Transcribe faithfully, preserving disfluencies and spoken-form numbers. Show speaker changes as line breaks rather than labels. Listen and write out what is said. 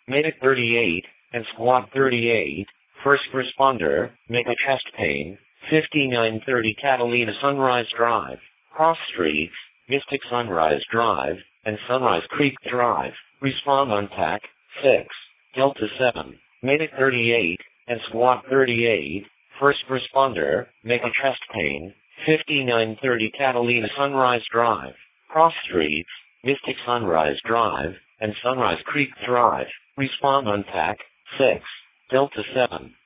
Medic thirty-eight, and Squad thirty-eight, first responder, make a chest pain, fifty-nine thirty Catalina Sunrise Drive, Cross Streets, Mystic Sunrise Drive, and Sunrise Creek Drive, respond on T A C, six, Delta seven, Medic thirty-eight, and Squad thirty-eight, first responder, make a chest pain, fifty-nine thirty Catalina Sunrise Drive, Cross Streets, Mystic Sunrise Drive, and Sunrise Creek Drive, respond on T A C, six, Delta seven.